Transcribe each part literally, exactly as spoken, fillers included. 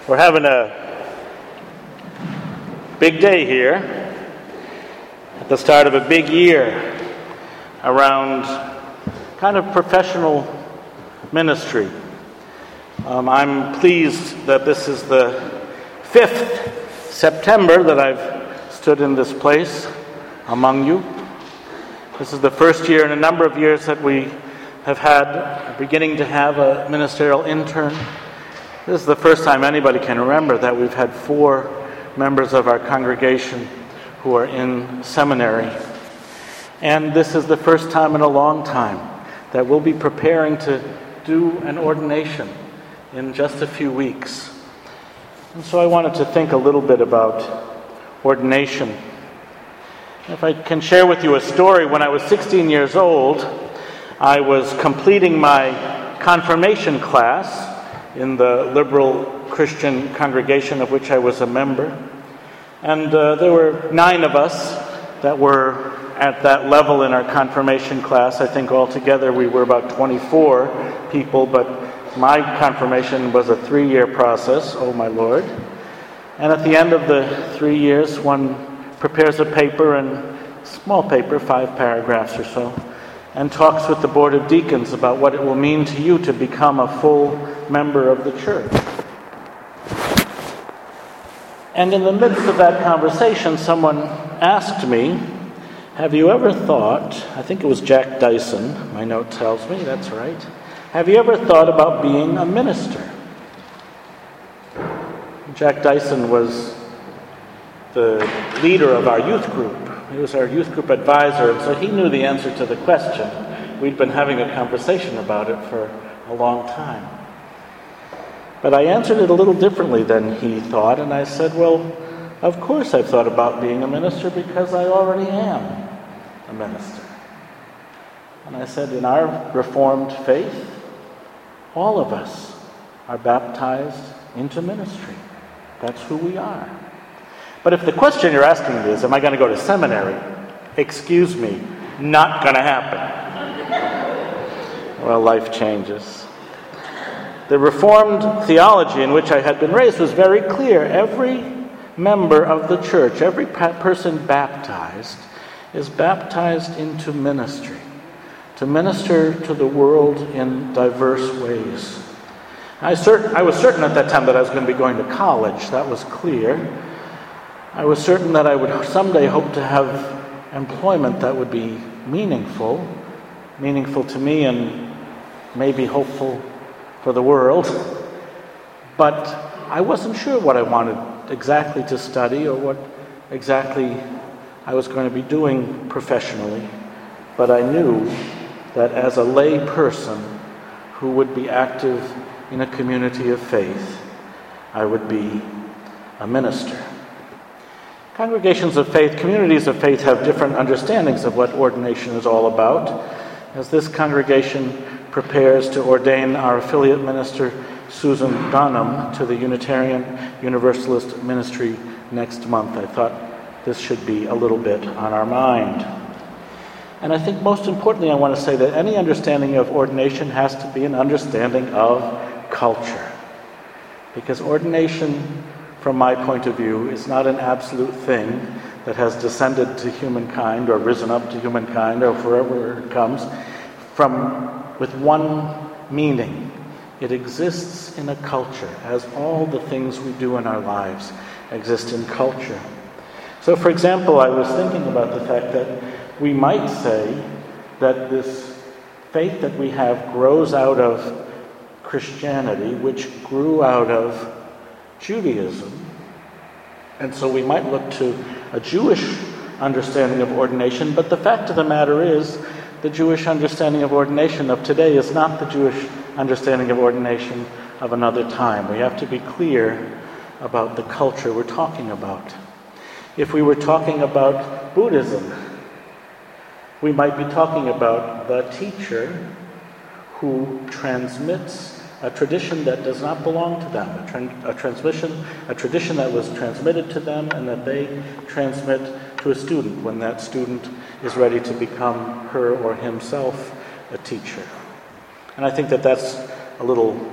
We're having a big day here at the start of a big year around kind of professional ministry. Um, I'm pleased that this is the fifth September that I've stood in this place among you. This is the first year in a number of years that we have had, beginning to have a ministerial intern. This is the first time anybody can remember that we've had four members of our congregation who are in seminary. And this is the first time in a long time that we'll be preparing to do an ordination in just a few weeks. And so I wanted to think a little bit about ordination. If I can share with you a story, when I was sixteen years old, I was completing my confirmation class in the liberal Christian congregation of which I was a member. And uh, there were nine of us that were at that level in our confirmation class. I think altogether we were about twenty-four people, but my confirmation was a three-year process, oh my Lord. And at the end of the three years, one prepares a paper, and small paper, five paragraphs or so, and talks with the Board of Deacons about what it will mean to you to become a full member of the church. And in the midst of that conversation, someone asked me, have you ever thought, I think it was Jack Dyson, my note tells me, that's right, have you ever thought about being a minister? Jack Dyson was the leader of our youth group. He was our youth group advisor, and so he knew the answer to the question. We'd been having a conversation about it for a long time. But I answered it a little differently than he thought, and I said, well, of course I've thought about being a minister because I already am a minister. And I said, in our Reformed faith, all of us are baptized into ministry. That's who we are. But if the question you're asking is, am I going to go to seminary? Excuse me, not going to happen. Well, life changes. The Reformed theology in which I had been raised was very clear. Every member of the church, every person baptized, is baptized into ministry, to minister to the world in diverse ways. I, cert- I was certain at that time that I was going to be going to college. That was clear. I was certain that I would someday hope to have employment that would be meaningful, meaningful to me and maybe hopeful for the world. But I wasn't sure what I wanted exactly to study or what exactly I was going to be doing professionally. But I knew that as a lay person who would be active in a community of faith, I would be a minister. Congregations of faith, communities of faith have different understandings of what ordination is all about. As this congregation prepares to ordain our affiliate minister, Susan Donham, to the Unitarian Universalist ministry next month, I thought this should be a little bit on our mind. And I think most importantly, I want to say that any understanding of ordination has to be an understanding of culture. Because ordination, from my point of view, is not an absolute thing that has descended to humankind or risen up to humankind or wherever it comes from with one meaning. It exists in a culture, as all the things we do in our lives exist in culture. So, for example, I was thinking about the fact that we might say that this faith that we have grows out of Christianity, which grew out of Judaism. And so we might look to a Jewish understanding of ordination, but the fact of the matter is the Jewish understanding of ordination of today is not the Jewish understanding of ordination of another time. We have to be clear about the culture we're talking about. If we were talking about Buddhism, we might be talking about the teacher who transmits a tradition that does not belong to them, a, tran- a transmission, a tradition that was transmitted to them and that they transmit to a student when that student is ready to become her or himself a teacher. And I think that that's a little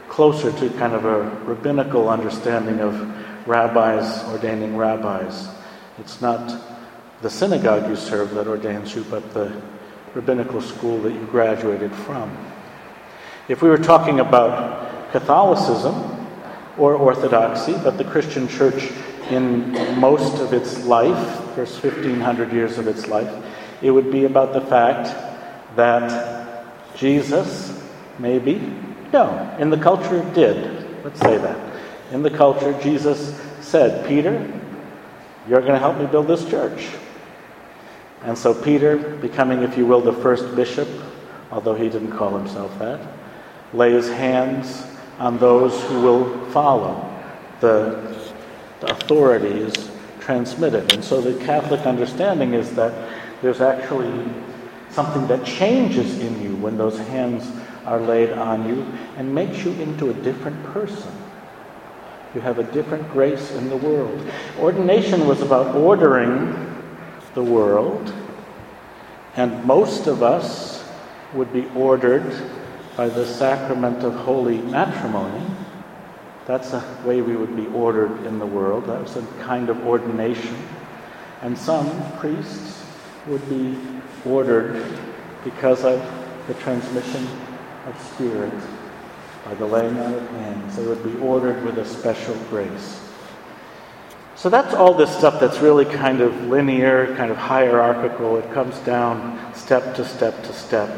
closer to kind of a rabbinical understanding of rabbis ordaining rabbis. It's not the synagogue you serve that ordains you, but the rabbinical school that you graduated from. If we were talking about Catholicism or Orthodoxy, but the Christian church in most of its life, first fifteen hundred years of its life, it would be about the fact that Jesus, maybe, no, in the culture it did. Let's say that. In the culture, Jesus said, Peter, you're going to help me build this church. And so Peter, becoming, if you will, the first bishop, although he didn't call himself that, lays hands on those who will follow. The, the authority is transmitted. And so the Catholic understanding is that there's actually something that changes in you when those hands are laid on you and makes you into a different person. You have a different grace in the world. Ordination was about ordering the world, and most of us would be ordered by the sacrament of holy matrimony. That's the way we would be ordered in the world. That was a kind of ordination. And some priests would be ordered because of the transmission of spirit, by the laying on of hands. They would be ordered with a special grace. So that's all this stuff that's really kind of linear, kind of hierarchical. It comes down step to step to step.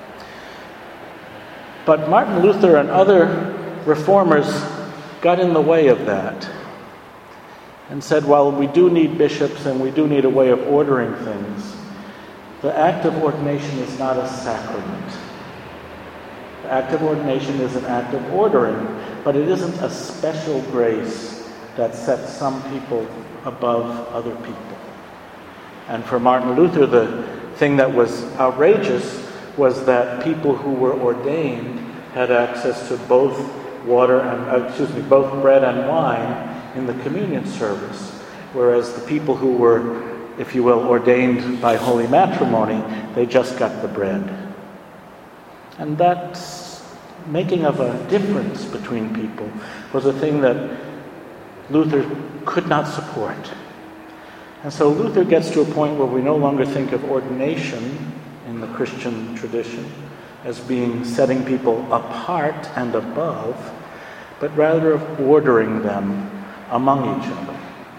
But Martin Luther and other reformers got in the way of that and said, while we do need bishops and we do need a way of ordering things, the act of ordination is not a sacrament. The act of ordination is an act of ordering, but it isn't a special grace that sets some people above other people. And for Martin Luther, the thing that was outrageous was that people who were ordained had access to both water and, uh, excuse me, both bread and wine in the communion service, whereas the people who were, if you will, ordained by holy matrimony, they just got the bread. And that making of a difference between people was a thing that Luther could not support. And so Luther gets to a point where we no longer think of ordination in the Christian tradition as being setting people apart and above, but rather of ordering them among each other.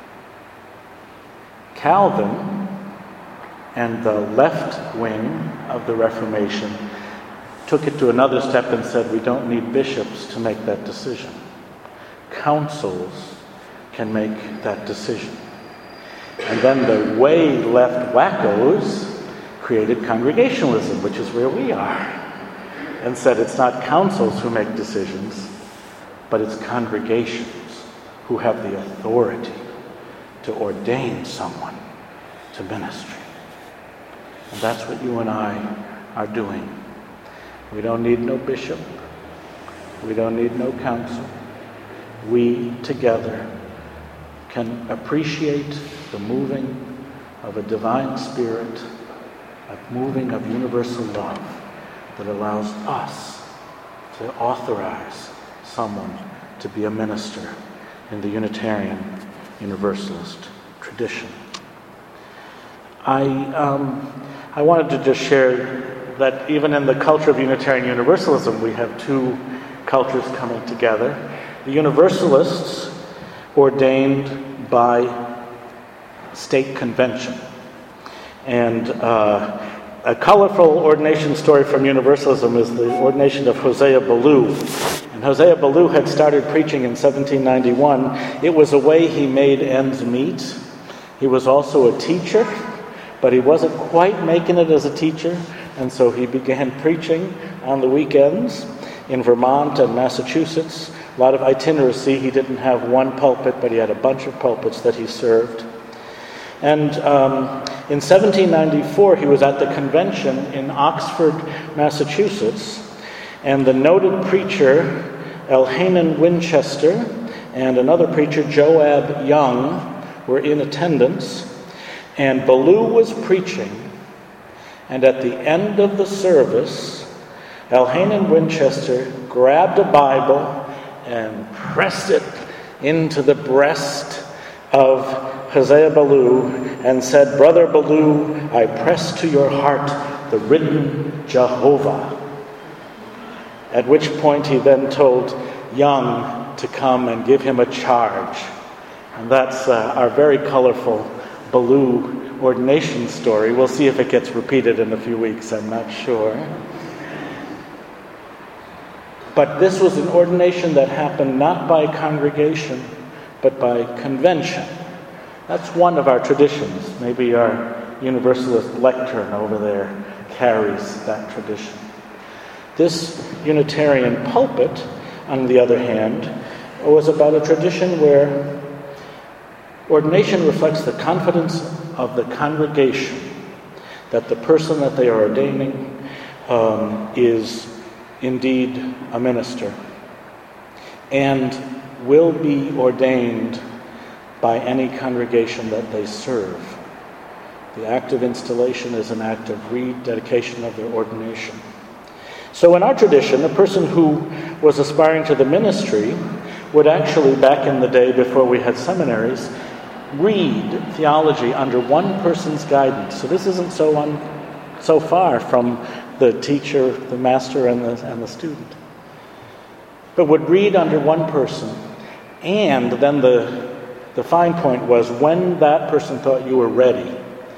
Calvin and the left wing of the Reformation took it to another step and said we don't need bishops to make that decision. Councils can make that decision. And then the way left wackos created Congregationalism, which is where we are, and said it's not councils who make decisions, but it's congregations who have the authority to ordain someone to ministry. And that's what you and I are doing. We don't need no bishop. We don't need no council. We together can appreciate the moving of a divine spirit, a moving of universal love that allows us to authorize someone to be a minister in the Unitarian Universalist tradition. I um, I wanted to just share that even in the culture of Unitarian Universalism, we have two cultures coming together. The Universalists ordained by state convention. And uh, a colorful ordination story from Universalism is the ordination of Hosea Ballou. And Hosea Ballou had started preaching in seventeen ninety-one. It was a way he made ends meet. He was also a teacher, but he wasn't quite making it as a teacher, and so he began preaching on the weekends in Vermont and Massachusetts. A lot of itineracy. He didn't have one pulpit, but he had a bunch of pulpits that he served. And um, in seventeen ninety-four, he was at the convention in Oxford, Massachusetts, and the noted preacher Elhanan Winchester and another preacher, Joab Young, were in attendance, and Ballou was preaching, and at the end of the service, Elhanan Winchester grabbed a Bible and pressed it into the breast of Hosea Ballou and said, "Brother Ballou, I press to your heart the written Jehovah." At which point he then told Young to come and give him a charge. And that's uh, our very colorful Ballou ordination story. We'll see if it gets repeated in a few weeks, I'm not sure. But this was an ordination that happened not by congregation, but by convention. That's one of our traditions. Maybe our Universalist lectern over there carries that tradition. This Unitarian pulpit, on the other hand, was about a tradition where ordination reflects the confidence of the congregation that the person that they are ordaining um, is indeed a minister and will be ordained by any congregation that they serve. The act of installation is an act of rededication of their ordination. So in our tradition, a person who was aspiring to the ministry would actually, back in the day before we had seminaries, read theology under one person's guidance. So this isn't so un, so far from the teacher, the master, and the, and the student. But would read under one person. And then the, the fine point was when that person thought you were ready,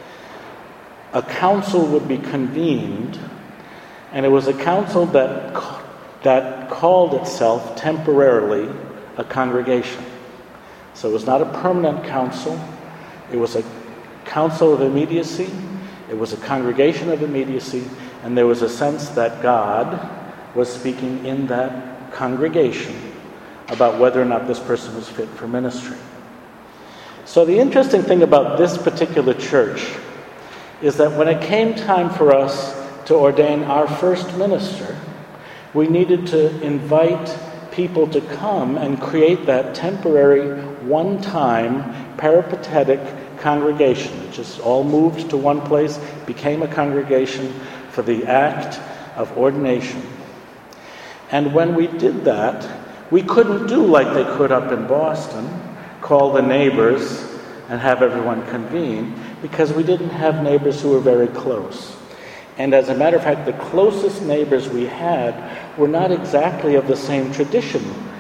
a council would be convened, and it was a council that, that called itself temporarily a congregation. So it was not a permanent council. It was a council of immediacy. It was a congregation of immediacy. And there was a sense that God was speaking in that congregation about whether or not this person was fit for ministry. So the interesting thing about this particular church is that when it came time for us to ordain our first minister, we needed to invite people to come and create that temporary, one-time, peripatetic congregation. It just all moved to one place, became a congregation for the act of ordination. And when we did that, we couldn't do like they could up in Boston, call the neighbors and have everyone convene, because we didn't have neighbors who were very close. And as a matter of fact, the closest neighbors we had were not exactly of the same tradition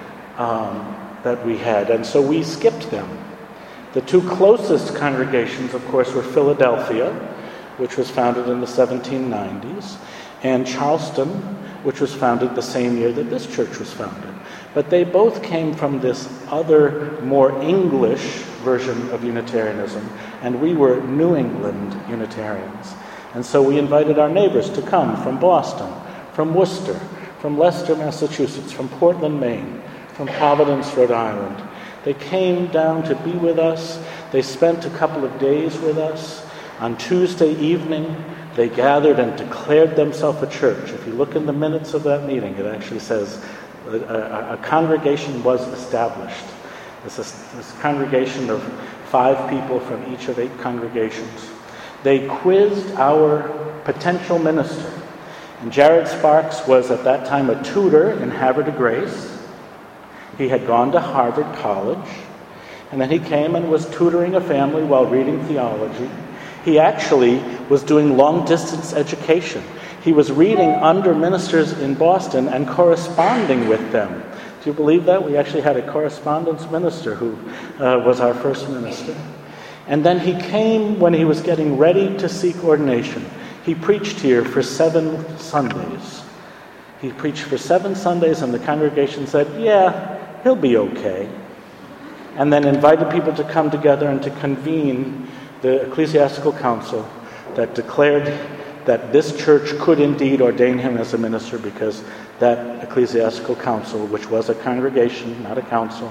um, that we had, and so we skipped them. The two closest congregations, of course, were Philadelphia, which was founded in the seventeen nineties, and Charleston, which was founded the same year that this church was founded. But they both came from this other, more English version of Unitarianism, and we were New England Unitarians. And so we invited our neighbors to come from Boston, from Worcester, from Leicester, Massachusetts, from Portland, Maine, from Providence, Rhode Island. They came down to be with us. They spent a couple of days with us. On Tuesday evening, they gathered and declared themselves a church. If you look in the minutes of that meeting, it actually says a, a, a congregation was established. This is this congregation of five people from each of eight congregations. They quizzed our potential minister. And Jared Sparks was at that time a tutor in Havre de Grace. He had gone to Harvard College. And then he came and was tutoring a family while reading theology. He actually was doing long-distance education. He was reading under ministers in Boston and corresponding with them. Do you believe that? We actually had a correspondence minister who uh, was our first minister. And then he came when he was getting ready to seek ordination. He preached here for seven Sundays. He preached for seven Sundays, and the congregation said, yeah, he'll be okay. And then invited people to come together and to convene the ecclesiastical council that declared that this church could indeed ordain him as a minister, because that ecclesiastical council, which was a congregation, not a council,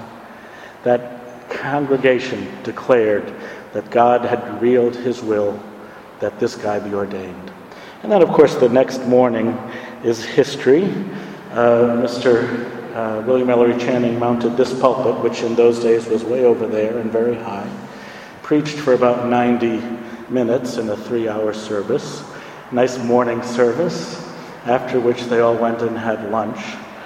that congregation declared that God had revealed his will that this guy be ordained. And then, of course, the next morning is history. Uh, Mister Uh, William Ellery Channing mounted this pulpit, which in those days was way over there and very high, preached for about ninety minutes in a three-hour service, nice morning service, after which they all went and had lunch.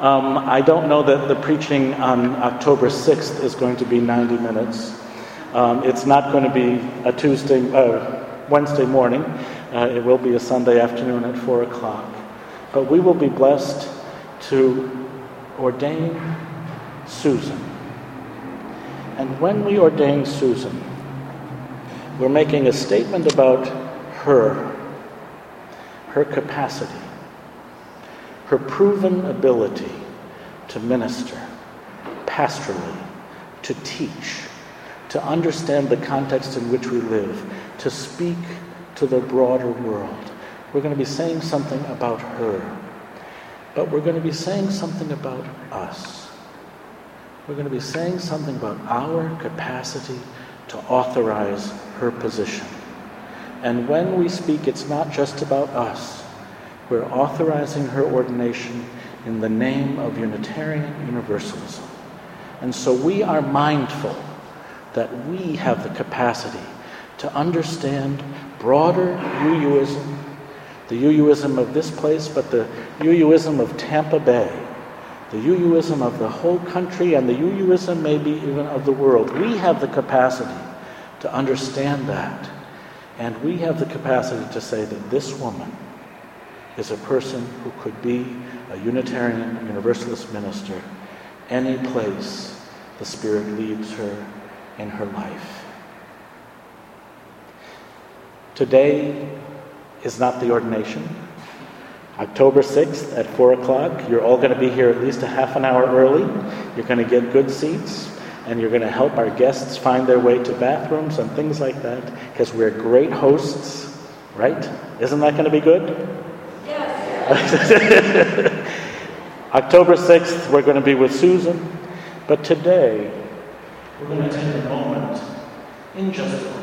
Um, I don't know that the preaching on October sixth is going to be ninety minutes. Um, it's not going to be a Tuesday, uh, Wednesday morning. Uh, it will be a Sunday afternoon at four o'clock. But we will be blessed to ordain Susan. And when we ordain Susan, we're making a statement about her, her capacity, her proven ability to minister, pastorally, to teach, to understand the context in which we live, to speak to the broader world. We're going to be saying something about her, but we're going to be saying something about us. We're going to be saying something about our capacity to authorize her position. And when we speak, it's not just about us. We're authorizing her ordination in the name of Unitarian Universalism. And so we are mindful that we have the capacity to understand broader U U-ism, the U U-ism of this place, but the U U-ism of Tampa Bay, the U U-ism of the whole country, and the U U-ism maybe even of the world. We have the capacity to understand that. And we have the capacity to say that this woman is a person who could be a Unitarian Universalist minister any place the Spirit leads her in her life. Today is not the ordination. October sixth at four o'clock, you're all going to be here at least a half an hour early. You're going to get good seats, and you're going to help our guests find their way to bathrooms and things like that, because we're great hosts, right? Isn't that going to be good? Yes. October sixth, we're going to be with Susan, but today, we're going to take a moment in just a